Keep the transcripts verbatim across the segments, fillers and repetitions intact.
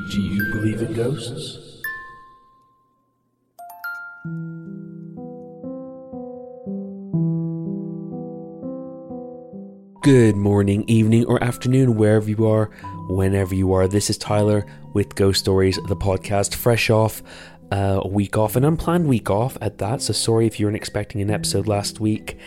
Do you believe in ghosts? Good morning, evening, or afternoon, wherever you are, whenever you are. This is Tyler with Ghost Stories, the podcast, fresh off uh, a week off, an unplanned week off at that. So sorry if you weren't expecting an episode last week.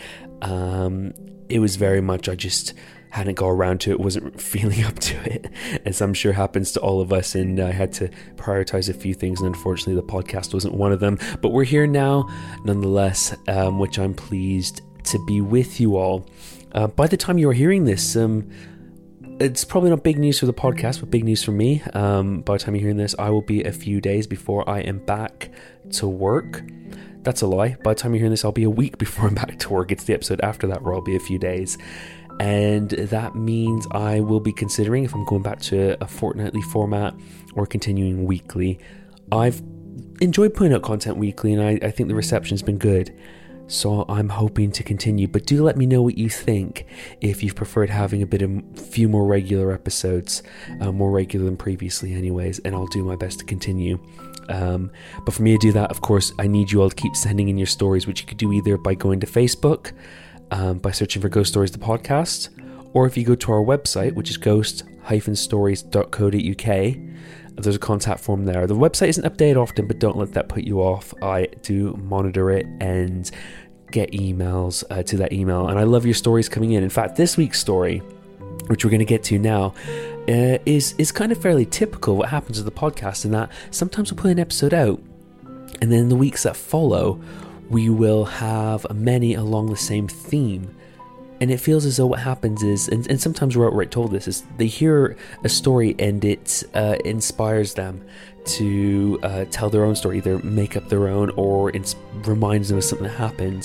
Um, it was very much, I just hadn't got around to it, wasn't feeling up to it, as I'm sure happens to all of us, and I had to prioritize a few things, and unfortunately the podcast wasn't one of them. But we're here now, nonetheless, um, which I'm pleased to be with you all. Uh, by the time you're hearing this, um, it's probably not big news for the podcast, but big news for me. Um, by the time you're hearing this, I will be a few days before I am back to work. That's a lie. By the time you're hearing this, I'll be a week before I'm back to work. It's the episode after that where I'll be a few days. And that means I will be considering if I'm going back to a fortnightly format or continuing weekly. I've enjoyed putting out content weekly, and I, I think the reception's been good. So I'm hoping to continue, but do let me know what you think, if you've preferred having a bit of few more regular episodes, uh, more regular than previously anyways, and I'll do my best to continue. Um, but for me to do that, of course, I need you all to keep sending in your stories, which you could do either by going to Facebook, um, by searching for Ghost Stories the podcast, or if you go to our website, which is ghost dash stories dot co dot uk. There's a contact form there. The website isn't updated often, but don't let that put you off. I do monitor it and get emails uh, to that email, and I love your stories coming in. In fact, this week's story, which we're going to get to now, uh, is is kind of fairly typical what happens with the podcast, in that sometimes we'll put an episode out, and then in the weeks that follow, we will have many along the same theme. And it feels as though what happens is, and, and sometimes we're outright told this, is they hear a story and it uh, inspires them to uh, tell their own story, either make up their own, or it reminds them of something that happened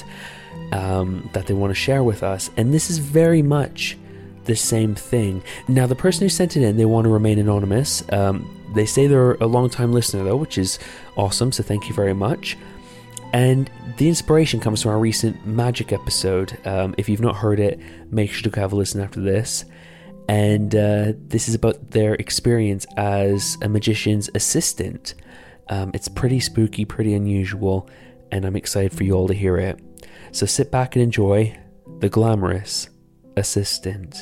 um, that they want to share with us. And this is very much the same thing. Now, the person who sent it in, they want to remain anonymous. Um, they say they're a long-time listener, though, which is awesome, so thank you very much. And the inspiration comes from our recent Magic episode. Um, if you've not heard it, make sure to have a listen after this. And uh, this is about their experience as a magician's assistant. Um, it's pretty spooky, pretty unusual, and I'm excited for you all to hear it. So sit back and enjoy The Glamorous Assistant.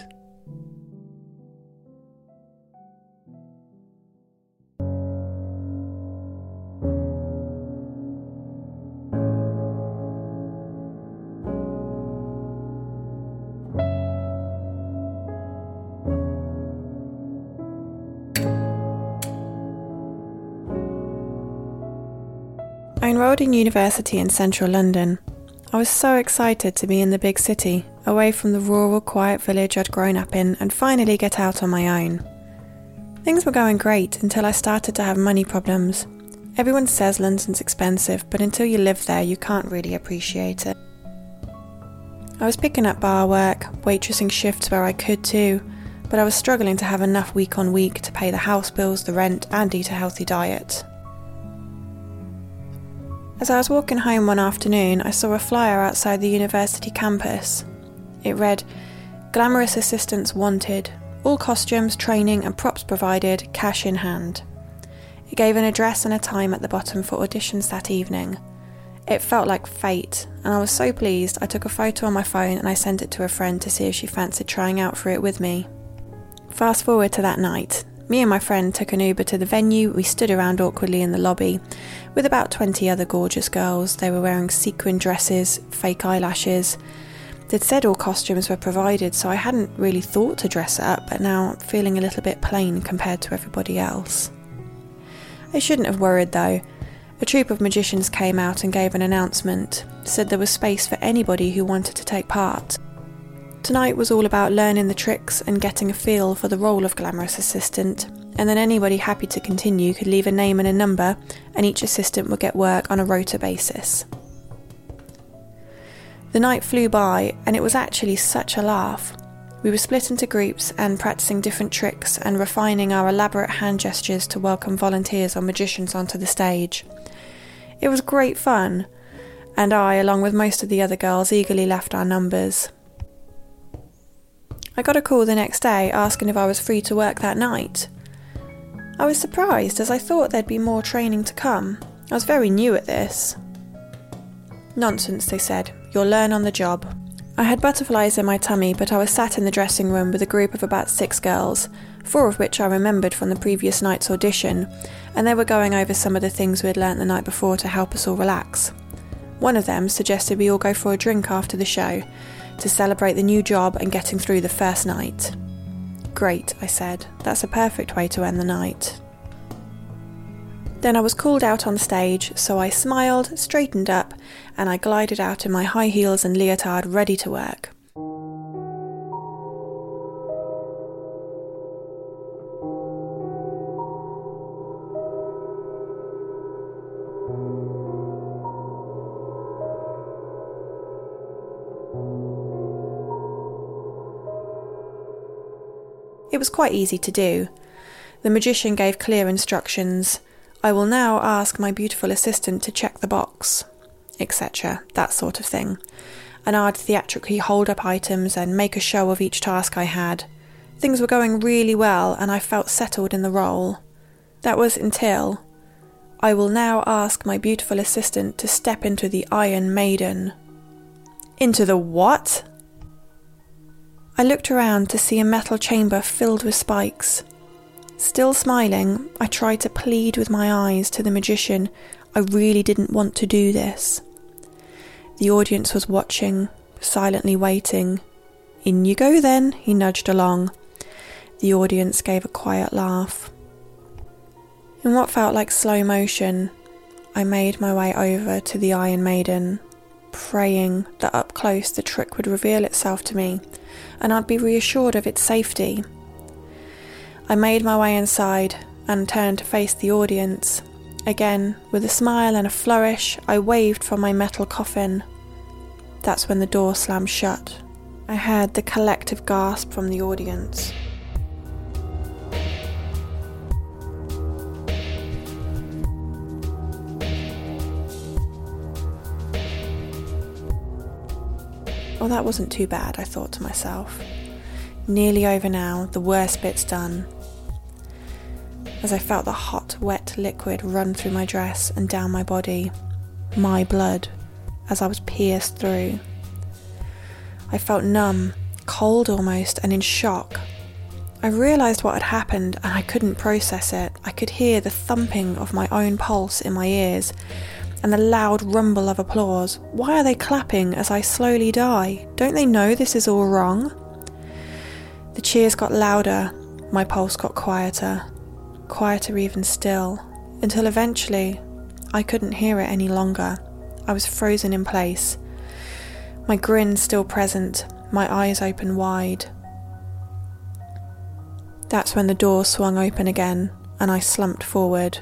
I enrolled in university in central London. I was so excited to be in the big city, away from the rural, quiet village I'd grown up in, and finally get out on my own. Things were going great until I started to have money problems. Everyone says London's expensive, but until you live there, you can't really appreciate it. I was picking up bar work, waitressing shifts where I could too, but I was struggling to have enough week on week to pay the house bills, the rent, and eat a healthy diet. As I was walking home one afternoon, I saw a flyer outside the university campus. It read, "Glamorous assistants wanted. All costumes, training and props provided, cash in hand." It gave an address and a time at the bottom for auditions that evening. It felt like fate, and I was so pleased I took a photo on my phone and I sent it to a friend to see if she fancied trying out for it with me. Fast forward to that night. Me and my friend took an Uber to the venue. We stood around awkwardly in the lobby with about twenty other gorgeous girls. They were wearing sequin dresses, fake eyelashes. They'd said all costumes were provided, so I hadn't really thought to dress up, but now I'm feeling a little bit plain compared to everybody else. I shouldn't have worried though. A troupe of magicians came out and gave an announcement, said there was space for anybody who wanted to take part. Tonight was all about learning the tricks and getting a feel for the role of glamorous assistant, and then anybody happy to continue could leave a name and a number, and each assistant would get work on a rota basis. The night flew by, and it was actually such a laugh. We were split into groups and practicing different tricks and refining our elaborate hand gestures to welcome volunteers or magicians onto the stage. It was great fun, and I, along with most of the other girls, eagerly left our numbers. I got a call the next day asking if I was free to work that night. I was surprised as I thought there'd be more training to come. I was very new at this. Nonsense, they said. You'll learn on the job. I had butterflies in my tummy, but I was sat in the dressing room with a group of about six girls, four of which I remembered from the previous night's audition, and they were going over some of the things we had learnt the night before to help us all relax. One of them suggested we all go for a drink after the show, to celebrate the new job and getting through the first night. Great, I said. That's a perfect way to end the night. Then I was called out on stage, so I smiled, straightened up, and I glided out in my high heels and leotard ready to work. It was quite easy to do. The magician gave clear instructions. I will now ask my beautiful assistant to check the box, et cetera, that sort of thing. And I'd theatrically hold up items and make a show of each task I had. Things were going really well and I felt settled in the role. That was until I will now ask my beautiful assistant to step into the Iron Maiden. Into the what? I looked around to see a metal chamber filled with spikes. Still smiling, I tried to plead with my eyes to the magician I really didn't want to do this. The audience was watching, silently waiting. In you go then, he nudged along. The audience gave a quiet laugh. In what felt like slow motion, I made my way over to the Iron Maiden, praying that up close the trick would reveal itself to me and I'd be reassured of its safety. I made my way inside and turned to face the audience. Again, with a smile and a flourish, I waved from my metal coffin. That's when the door slammed shut. I heard the collective gasp from the audience. Oh, that wasn't too bad, I thought to myself. Nearly over now, the worst bit's done. As I felt the hot, wet liquid run through my dress and down my body, my blood, as I was pierced through. I felt numb, cold almost, and in shock. I realised what had happened and I couldn't process it. I could hear the thumping of my own pulse in my ears and the loud rumble of applause. Why are they clapping as I slowly die? Don't they know this is all wrong? The cheers got louder, my pulse got quieter, quieter even still, until eventually I couldn't hear it any longer. I was frozen in place, my grin still present, my eyes open wide. That's when the door swung open again and I slumped forward.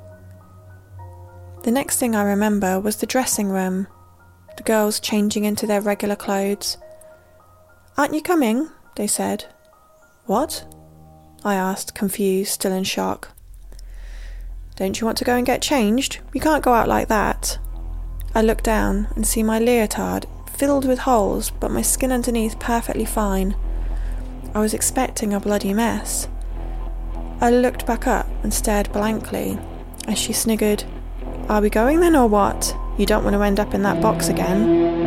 The next thing I remember was the dressing room, the girls changing into their regular clothes. "Aren't you coming?" they said. "What?" I asked, confused, still in shock. "Don't you want to go and get changed? You can't go out like that." I looked down and see my leotard filled with holes, but my skin underneath perfectly fine. I was expecting a bloody mess. I looked back up and stared blankly as she sniggered, "Are we going then or what? You don't want to end up in that box again."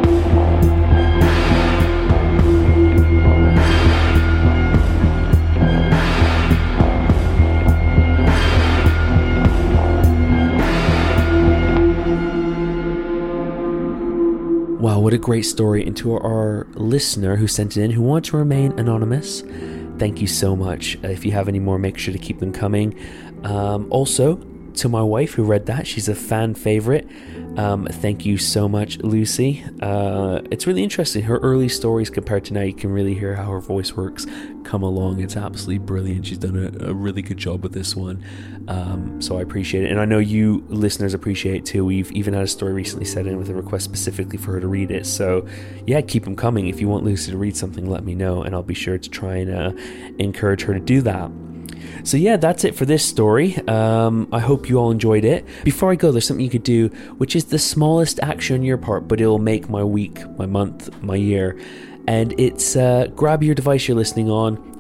Wow, what a great story. And to our listener who sent it in, who wants to remain anonymous, thank you so much. Uh, if you have any more, make sure to keep them coming. Um, also, to my wife who read that, she's a fan favorite. Um, thank you so much, Lucy. Uh, it's really interesting. Her early stories compared to now, you can really hear how her voice works come along. It's absolutely brilliant. She's done a, a really good job with this one. Um, so I appreciate it. And I know you listeners appreciate it too. We've even had a story recently sent in with a request specifically for her to read it. So yeah, keep them coming. If you want Lucy to read something, let me know and I'll be sure to try and uh, encourage her to do that. So yeah, that's it for this story. Um, I hope you all enjoyed it. Before I go, there's something you could do, which is the smallest action on your part, but it'll make my week, my month, my year. And it's uh, grab your device you're listening on,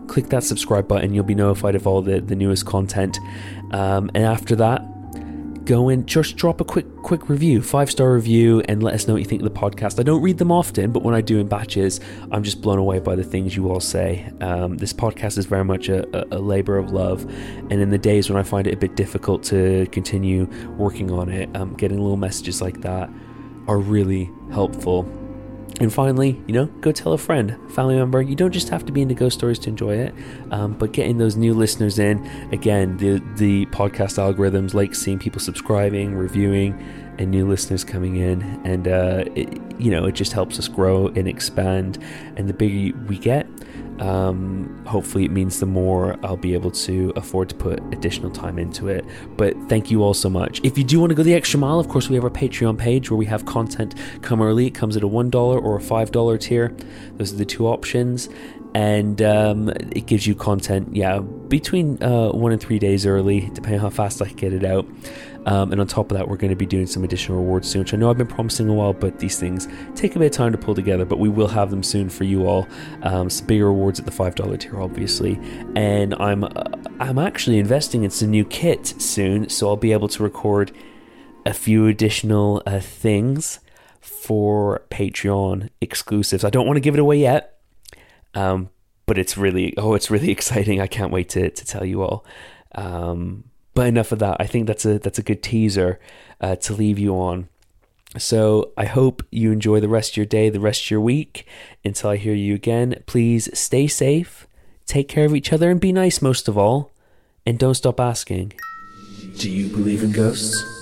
click that subscribe button. You'll be notified of all the, the newest content. Um, and after that, go and just drop a quick quick review, five-star review, and let us know what you think of the podcast. I don't read them often, but when I do in batches, I'm just blown away by the things you all say. Um, this podcast is very much a, a, a labor of love, and in the days when I find it a bit difficult to continue working on it, um, getting little messages like that are really helpful. And finally, you know, go tell a friend, family member. You don't just have to be into ghost stories to enjoy it, um, but getting those new listeners in. Again, the the podcast algorithms like seeing people subscribing, reviewing, and new listeners coming in. And, uh, it, you know, it just helps us grow and expand. And the bigger we get, um, hopefully it means the more I'll be able to afford to put additional time into it. But thank you all so much. If you do want to go the extra mile, of course, we have our Patreon page where we have content come early. It comes at a one dollar or a five dollar tier. Those are the two options. And um, it gives you content, yeah, between uh, one and three days early, depending on how fast I can get it out. Um, and on top of that, we're going to be doing some additional rewards soon, which I know I've been promising a while, but these things take a bit of time to pull together, but we will have them soon for you all. Um, some bigger rewards at the five dollar tier, obviously. And I'm, uh, I'm actually investing in some new kit soon, so I'll be able to record a few additional uh, things for Patreon exclusives. I don't want to give it away yet. Um, but it's really, oh, it's really exciting. I can't wait to, to tell you all. Um, but enough of that. I think that's a, that's a good teaser, uh, to leave you on. So I hope you enjoy the rest of your day, the rest of your week. Until I hear you again, please stay safe, take care of each other, and be nice most of all. And don't stop asking, do you believe in ghosts?